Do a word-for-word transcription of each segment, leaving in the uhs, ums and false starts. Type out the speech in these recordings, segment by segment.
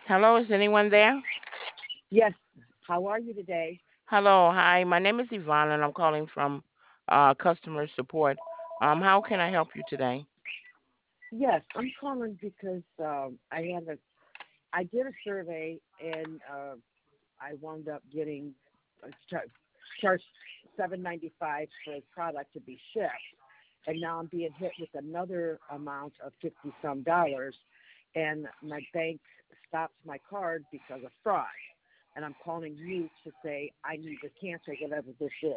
Hello, is anyone there? Yes. How are you today? Hello, hi. My name is Yvonne, and I'm calling from uh, customer support. Um, how can I help you today? Yes, I'm calling because um, I had a I did a survey and uh, I wound up getting uh, char- charged seven ninety five for a product to be shipped, and now I'm being hit with another amount of fifty some dollars, and my bank stopped my card because of fraud, and I'm calling you to say I need to cancel whatever this is.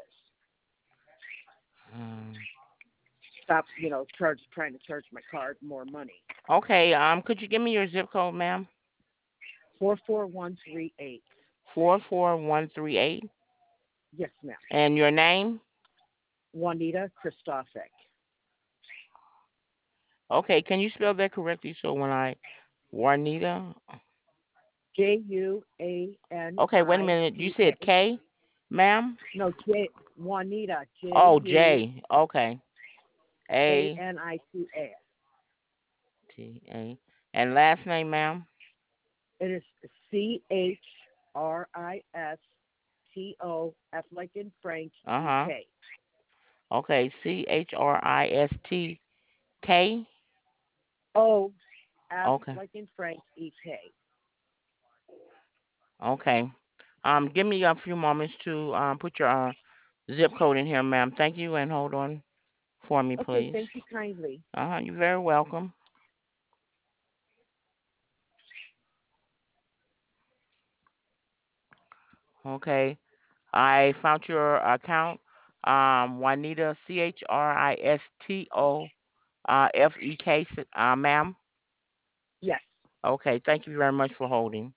Um, Stop, you know, charge trying to charge my card more money. okay. Um, could you give me your zip code, ma'am? Four four one three eight. Four four one three eight. Yes, ma'am. And your name? Juanita Kristofik. Okay. Can you spell that correctly? So when I Juanita. J U A N Okay. Wait a I minute. You T said A. K, ma'am? No, J Juanita. J Oh, U J. Okay. A A N I T A. T A. And last name, ma'am? It is C H R I S T O F like in Frank Uh E huh. K. Okay. C H R I S T K. O F Okay. like in Frank E K. Okay. Um, give me a few moments to um put your uh, zip code in here, ma'am. Thank you, and hold on for me, Okay, please. thank you kindly. Uh huh. You're very welcome. Okay. I found your account. Um, Juanita C H R I S T O uh F E K. Uh, ma'am. Yes. Okay. Thank you very much for holding.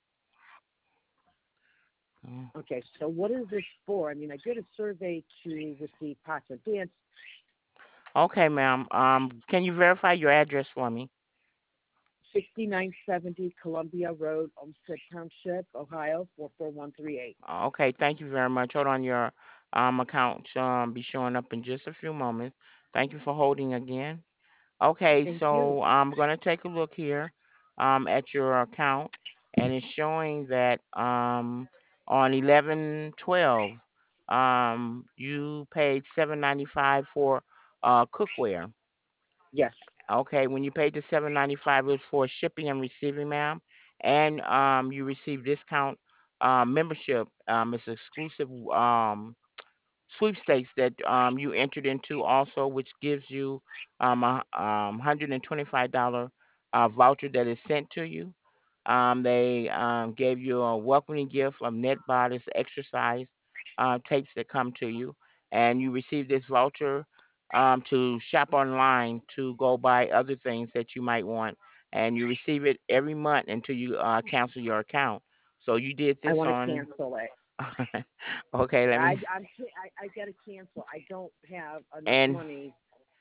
Mm. Okay, so what is this for? I mean, I did a survey to receive pots and pans. Okay, ma'am. Um, can you verify your address for me? sixty-nine seventy Columbia Road, Olmsted Township, Ohio, four four one three eight. Okay, thank you very much. Hold on, your um account um be showing up in just a few moments. Thank you for holding again. Okay, Thank you. so I'm gonna take a look here um at your account, and it's showing that um on eleven twelve um you paid seven ninety five for uh cookware. Yes. Okay, when you paid the seven ninety five, it was for shipping and receiving, ma'am, and um you received discount uh, membership. Um, it's exclusive um sweepstakes that um you entered into also, which gives you um a um one hundred twenty-five dollar uh, voucher that is sent to you. Um, they um gave you a welcoming gift of net bodies exercise uh, tapes that come to you, and you receive this voucher um to shop online to go buy other things that you might want, and you receive it every month until you uh, cancel your account. So you did I this want to on. cancel it. Okay, let I me. I'm ca- I, I got to cancel. I don't have enough And money.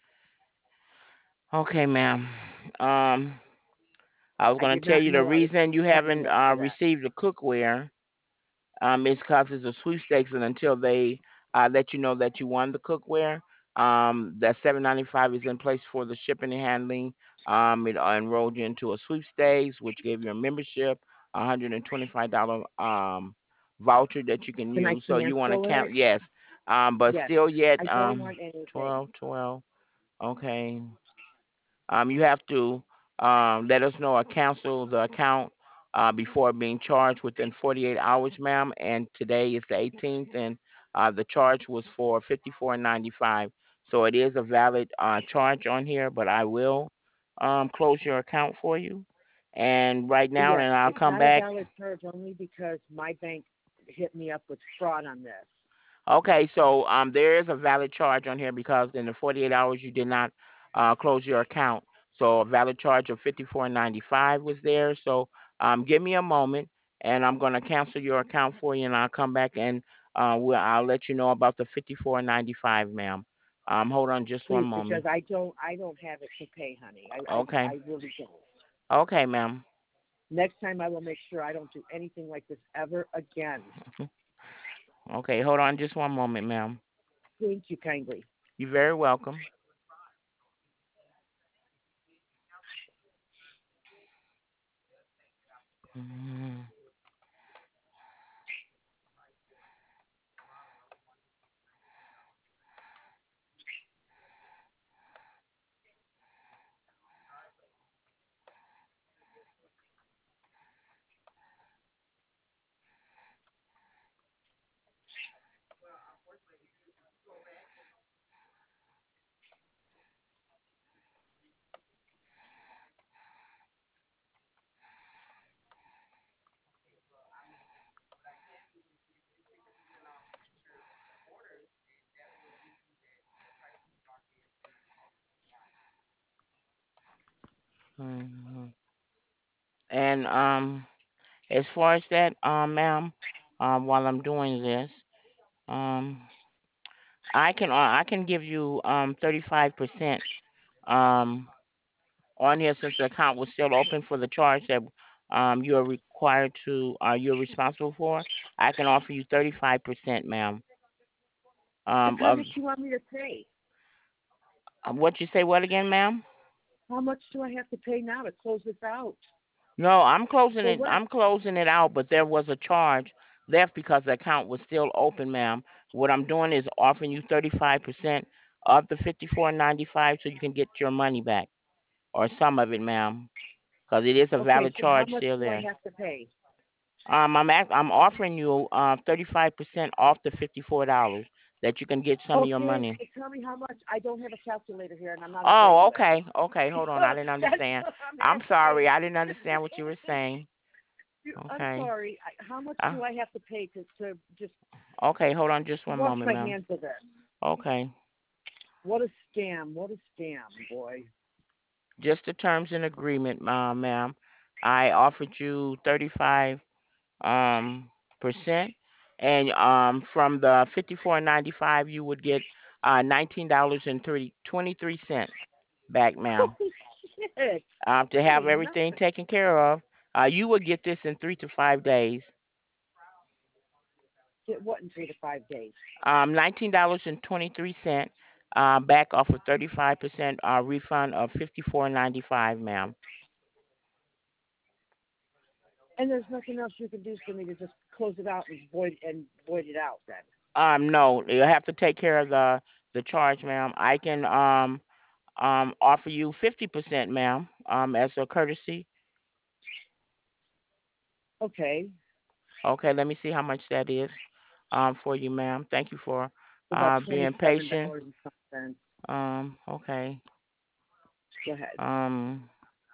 okay, ma'am. Um, I was I going did to tell not you the know I was reason you haven't entitled uh, to that. received the cookware um, is because it's a sweepstakes, and until they uh, let you know that you won the cookware, um, that seven ninety five is in place for the shipping and handling. Um, it uh, enrolled you into a sweepstakes, which gave you a membership, a hundred and twenty five dollar um voucher that you can Can I use. So you want to cancel count, it? yes, um, but Yes. still yet I don't um want anything. twelve twelve. Okay. Um, you have to um, let us know or cancel the account uh, before being charged within forty-eight hours, ma'am. And today is the eighteenth, and uh, the charge was for fifty-four ninety-five. So it is a valid uh, charge on here, but I will um, close your account for you. And right now, Yes, and I'll it's come not a back. valid charge only because my bank hit me up with fraud on this. Okay, so um, there is a valid charge on here because in the forty-eight hours you did not uh, close your account. So a valid charge of fifty-four ninety-five was there. So um, give me a moment, and I'm gonna cancel your account for you, and I'll come back and uh, we'll, I'll let you know about the fifty-four ninety-five, ma'am. Um, hold on just one Please, because moment. I don't I don't have it to pay, honey. I I, Okay, I really don't. okay, ma'am. Next time I will make sure I don't do anything like this ever again. Okay, hold on just one moment, ma'am. Thank you kindly. You're very welcome. hmm And um, as far as that, um, ma'am, um, while I'm doing this, um, I can uh, I can give you um thirty-five percent um on here since the account was still open for the charge that um you're required to uh you're responsible for. I can offer you thirty-five percent, ma'am. Um, How of much you want me to pay? uh, what you say? What again, ma'am? How much do I have to pay now to close this out? No, I'm closing For it. what? I'm closing it out, but there was a charge left because the account was still open, ma'am. What I'm doing is offering you thirty-five percent of the fifty-four ninety-five so you can get your money back or some of it, ma'am, because it is a Okay, valid so how charge much still do I there. have to pay? Um, I'm act- I'm offering you um thirty-five percent off the fifty-four dollars that you can get some of your Okay, money. tell me how much. I don't have a calculator here, and I'm not a Oh, graduate. okay, okay. Hold on, I didn't That's understand. what I'm I'm asking. sorry, I didn't understand what you were saying. I'm Okay. sorry. I, how much Uh, do I have to pay to to just okay, hold on just one wash moment, my ma'am. hands of this? Okay. What a scam! What a scam, boy. Just the terms and agreement, uh, ma'am. I offered you thirty-five um percent, and um from the fifty-four ninety-five you would get uh nineteen dollars and thirty twenty-three cents back, ma'am. Holy shit! Um, to That have is everything nothing. taken care of. Uh, you would get this in three to five days. Get what in three to five days? Um, nineteen dollars and twenty-three cent. Uh, back off of thirty-five percent uh, refund of fifty-four ninety-five, ma'am. And there's nothing else you can do for me to just close it out and void and void it out then. Um, no, you have to take care of the the charge, ma'am. I can um um offer you fifty percent, ma'am, um as a courtesy. Okay, Okay, let me see how much that is um for you, ma'am. Thank you for about uh twenty being seven patient. dollars and something. Um, okay. Go ahead. Um,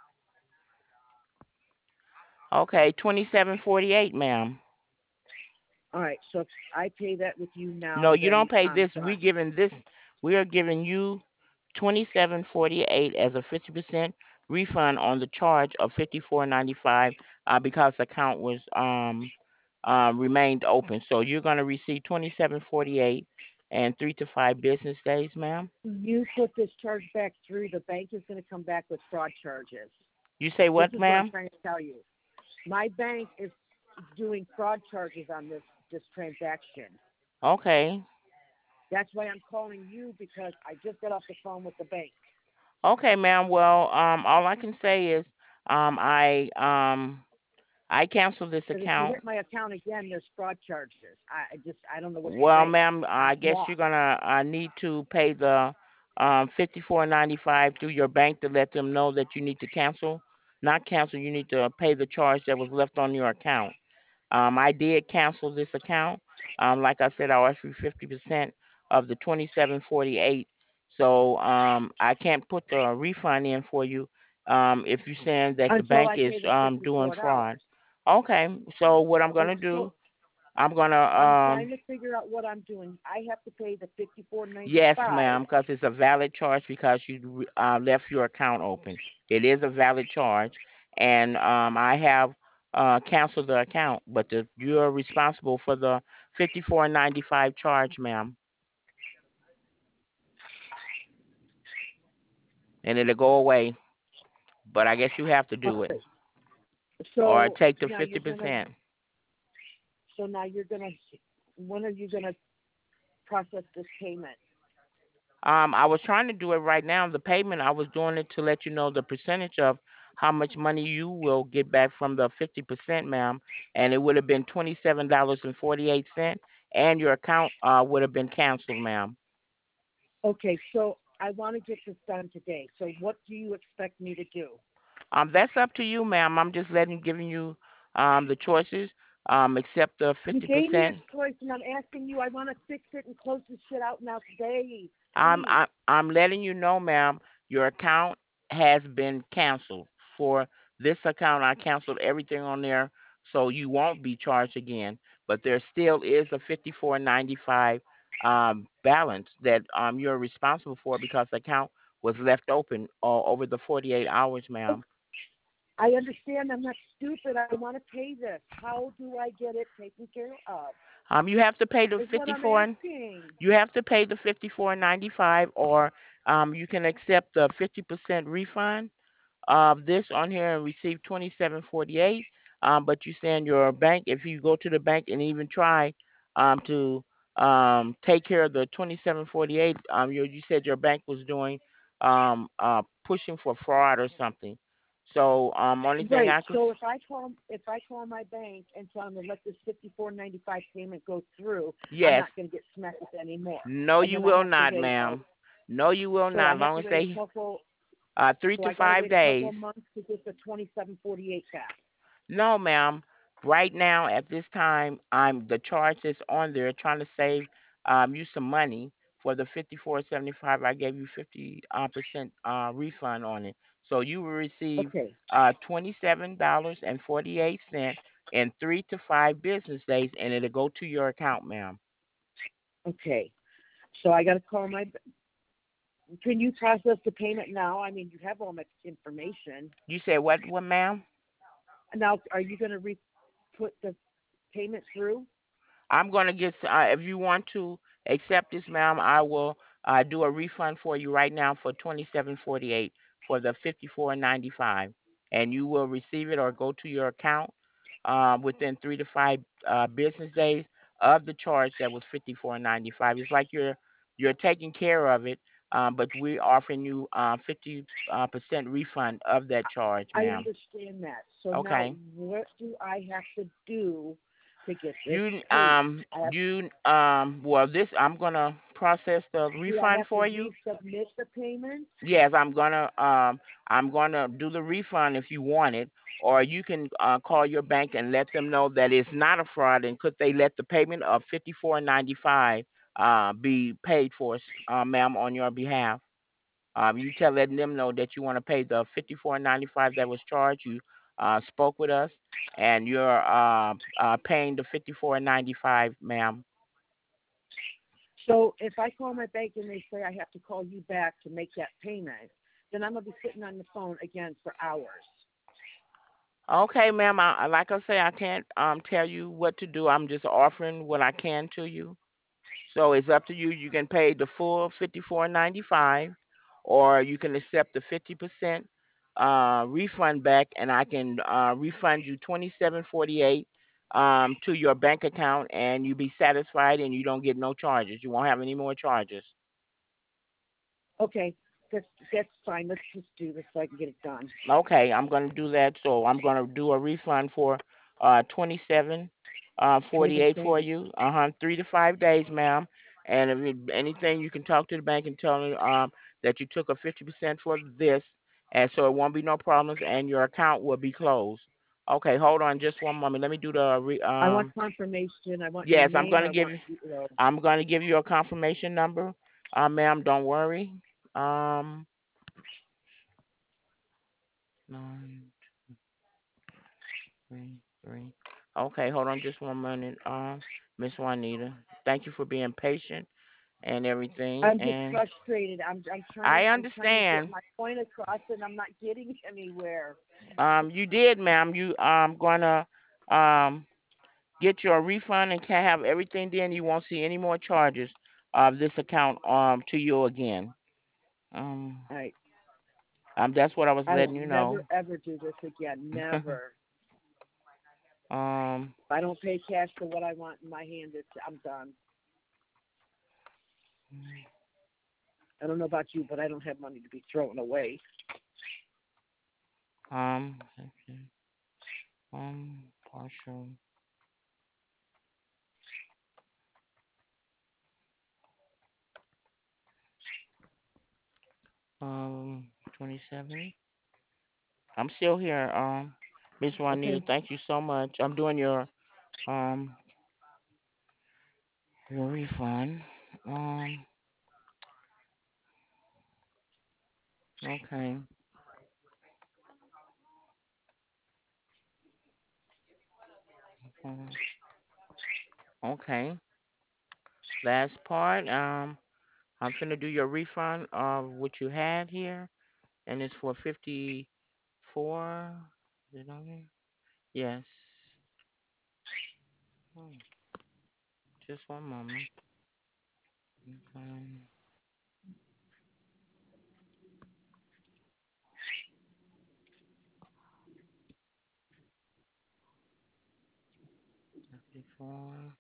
okay, twenty-seven forty-eight, ma'am. All right. So if I pay that with you No, now, you then don't pay I'm this. We done. giving this. We are giving you twenty-seven forty-eight as a fifty percent refund on the charge of fifty-four ninety-five uh, because the account was um um remained open. So you're gonna receive twenty-seven forty-eight and three to five business days, ma'am. You put this charge back through. The bank is going to come back with fraud charges. You say This what, is what I'm ma'am? trying to tell you. My bank is doing fraud charges on this this transaction. Okay. That's why I'm calling you because I just got off the phone with the bank. Okay, ma'am. Well, um, all I can say is, um, I um, I canceled this Because if you account. hit my account again, there's fraud charges. I I just I don't know what to Well, say. ma'am, I I'm guess lost. you're gonna uh, need to pay the um fifty-four ninety-five through your bank to let them know that you need to cancel. Not cancel. You need to pay the charge that was left on your account. Um, I did cancel this account. Um, like I said, I offered you fifty percent of the twenty-seven forty-eight. So um, I can't put the refund in for you um, if you're saying that the Until bank I is pay the um, doing fifty-four fraud. dollars. Okay. So what I'm Well, gonna do, so I'm gonna I'm um, trying to figure out what I'm doing. I have to pay the fifty-four yes, ninety-five. ma'am, because it's a valid charge because you uh, left your account open. It is a valid charge, and um, I have uh, canceled the account, but the, you're responsible for the fifty-four ninety-five charge, ma'am, and it'll go away. But I guess you have to All do it right. or So take the now fifty you're gonna. percent. So now you're gonna. When are you gonna process this payment? Um, I was trying to do it right now. The payment, I was doing it to let you know the percentage of how much money you will get back from the fifty percent, ma'am, and it would have been twenty-seven dollars and forty-eight cents, and your account uh, would have been canceled, ma'am. Okay. So I want to get this done today. So what do you expect me to do? Um, that's up to you, ma'am. I'm just letting, giving you um, the choices. Um, accept the You gave me fifty percent. a choice, and I'm asking you. I want to fix it and close this shit out now today, I'm please. I'm I'm letting you know, ma'am, your account has been canceled. For this account, I canceled everything on there, so you won't be charged again. But there still is a fifty-four ninety-five um balance that um you're responsible for because the account was left open uh, over the forty-eight hours, Oh, ma'am. I understand. I'm not stupid. I want to pay this. How do I get it taken care of? Um, you have to pay the Is what I'm fifty-four. asking. You have to pay the fifty-four ninety-five, or um, you can accept the fifty percent refund of this on here and receive twenty-seven forty-eight. Um, but you send your bank, if you go to the bank and even try um, to um, take care of the twenty-seven forty-eight, um, you, you said your bank was doing um, uh, pushing for fraud or something. So um, only thing Right. I could, So if I call if I call my bank and tell them to let this fifty four ninety five payment go through, I'm yes, not going to get smacked with any more, no, and you then I will have to not, wait. Uh, ma'am. No, you will so I not. have Long to as wait a they couple. uh, three So to I got to five wait a couple days. of months to get the twenty seven forty eight back. No, ma'am. Right now, at this time, I'm the charge that's on there trying to save um, you some money for the fifty-four seventy-five. I gave you fifty uh, percent uh, refund on it, so you will receive Okay. uh, twenty-seven dollars and forty-eight cent in three to five business days, and it'll go to your account, ma'am. Okay. So I got to call my. Can you process the payment now? I mean, you have all my information. You said what, what, ma'am? Now, are you going to re- put the payment through? I'm gonna get. Uh, if you want to accept this, ma'am, I will uh, do a refund for you right now for twenty seven forty eight for the fifty four ninety five, and you will receive it or go to your account uh, within three to five uh, business days of the charge that was fifty four ninety five. It's like you're you're taking care of it, um, but we're offering you uh, fifty uh, percent refund of that charge, I ma'am. understand that. So now, Okay. what do I have to do to get this You paid? um I have, you um well this I'm gonna process the do I refund have to for you. resubmit the payment? Yes, I'm gonna um I'm gonna do the refund if you want it, or you can uh, call your bank and let them know that it's not a fraud, and could they let the payment of fifty four ninety five uh be paid for, uh, ma'am, on your behalf. Um, you tell letting them know that you want to pay the fifty four ninety five that was charged. You uh spoke with us, and you're uh uh paying the fifty four ninety five, ma'am. So if I call my bank and they say I have to call you back to make that payment, then I'm gonna be sitting on the phone again for hours. Okay, ma'am. I, I- like I say, I can't um tell you what to do. I'm just offering what I can to you. So it's up to you. You can pay the full fifty four ninety five, or you can accept the fifty percent uh refund back, and I can uh refund you twenty seven forty eight um to your bank account, and you be satisfied, and you don't get no charges. You won't have any more charges. Okay, that's that's fine. Let's just do this so I can get it done. Okay, I'm gonna do that. So I'm gonna do a refund for uh twenty seven uh forty eight Everything. for you. Uh huh. Three to five days, ma'am. And if it, anything, you can talk to the bank and tell them um that you took a fifty percent for this, and so it won't be no problems, and your account will be closed. Okay, hold on just one moment. Let me do the re- I want um. confirmation. I want your Yes, I'm name. gonna I give want you. you know. I'm gonna give you a confirmation number, uh, ma'am. Don't worry. Um. Nine. Three, three. Okay, hold on just one minute, um, Miss Juanita. Thank you for being patient and everything. I'm just And frustrated. I'm I'm I trying I'm trying to get understand. my point across and I'm not getting anywhere. Um, you did, ma'am. You um gonna um get your refund and can have everything. Then you won't see any more charges of this account um to you again. Um, I um, that's what I was I will letting you never know. ever do this again. Never. um, If I don't pay cash for what I want in my hand, it's I'm done. I don't know about you, but I don't have money to be thrown away. um, um, partial. Um, twenty-seven. I'm still here, um, Miss Juanita. Okay. Thank you so much. I'm doing your um your refund. Um, okay, um, okay. Last part. Um, I'm finna do your refund of what you had here, and it's for fifty four. Is it on here? Yes. Hmm, just one moment. Okay. Fifty four.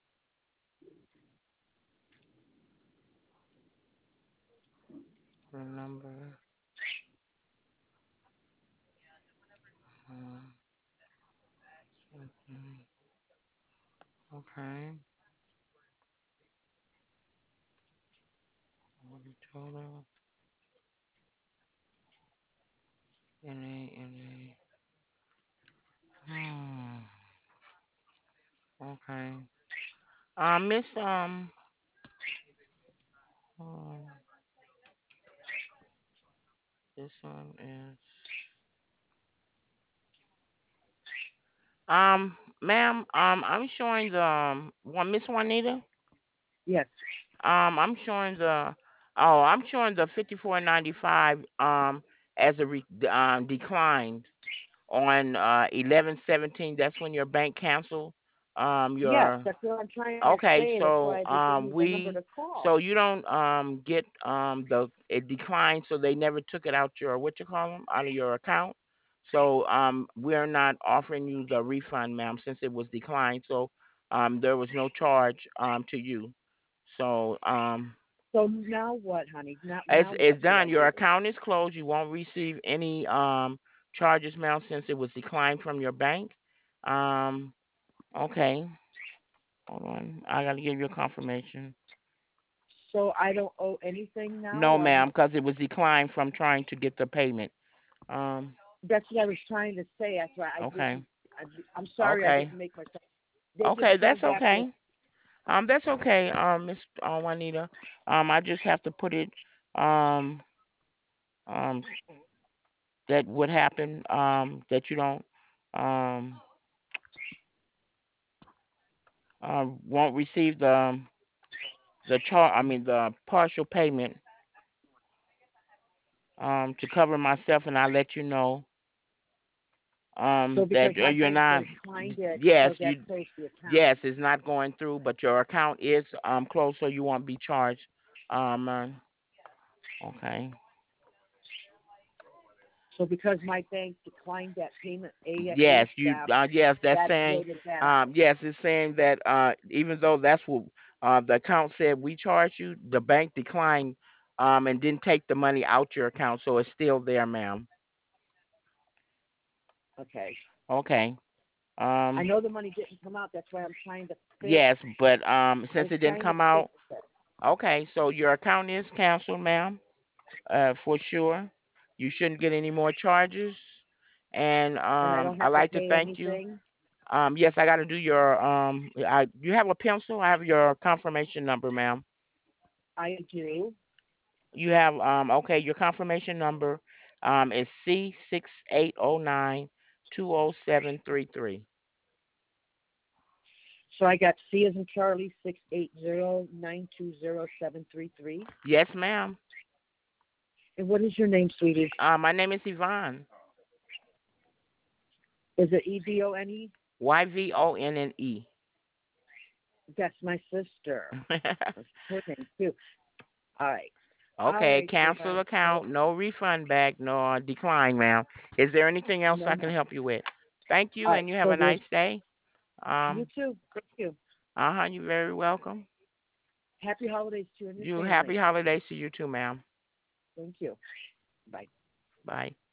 The number. Uh, okay. Okay. What the total? N A N A. Hmm. Okay. Uh, Miss um. Oh, this one is um, ma'am. Um, I'm showing the um, one Miss Juanita. Yes. Um, I'm showing the oh, I'm showing the fifty four ninety five um as a re, um decline on uh eleven seventeen. That's when your bank canceled um Yes, your that's what I'm trying to okay, say. That's so why they gave um me the number we to call. so you don't um get um the it declined, so they never took it out your what you call them out of your account. So um we're not offering you the refund, ma'am, since it was declined. So um there was no charge um to you. So um So now what, honey? Now it's now what it's should done. I Your do? account is closed. You won't receive any um charges, ma'am, since it was declined from your bank. Um okay. Hold on. I gotta give you a confirmation. So I don't owe anything now, No, or ma'am, how? because it was declined from trying to get the payment. Um, That's what I was trying to say. That's why I okay, didn't. I, I'm sorry, I okay, didn't make myself. They can okay. charge That's that for. okay. Um, that's okay. Um, Miss uh, Juanita. Um, I just have to put it. Um, um, that would happen. Um, that you don't. Um, uh, won't receive the um, the char. I mean the partial payment. Um, to cover myself, and I let you know. So Um, because that uh, my you're bank not. declined it, so Yes, that you closed the account. yes, it's not going through, but your account is um closed, so you won't be charged. Um, uh, okay. So because my bank declined that payment Yes, you. ASAP, Uh, yes, that's that saying. voided that Um, out. yes, it's saying that uh, even though that's what uh, the account said we charge you, the bank declined um and didn't take the money out your account, so it's still there, ma'am. Okay. Okay. I Um, know the money didn't come out. That's why I'm trying to fix. yes, but um, I since was it didn't trying to come fix out, it, okay, so your account is canceled, ma'am. Uh, for sure. You shouldn't get any more charges. And and I um, don't I'd have to like to pay thank you. anything. Um, yes, I got to do your. Um, I, you have a pencil? I have your confirmation number, ma'am. I do. You have um. Okay, your confirmation number um is C six eight zero nine two zero seven three three. So I got C as in Charlie six eight zero nine two zero seven three three. Yes, ma'am. And what is your name, sweetie? Uh, my name is Yvonne. Is it E V O N E? Y V O N N E. That's my sister. That's her name too. All right. All Okay, right, cancel sweetheart. So account, no refund back, no uh, decline, ma'am. Is there anything else no, I can no. help you with? Thank you, All right. and you have So a there's nice day. you Um, too. Thank you. uh-huh, you're very welcome. Happy holidays to you and your You happy family. holidays to you too, ma'am. Thank you. Bye. Bye.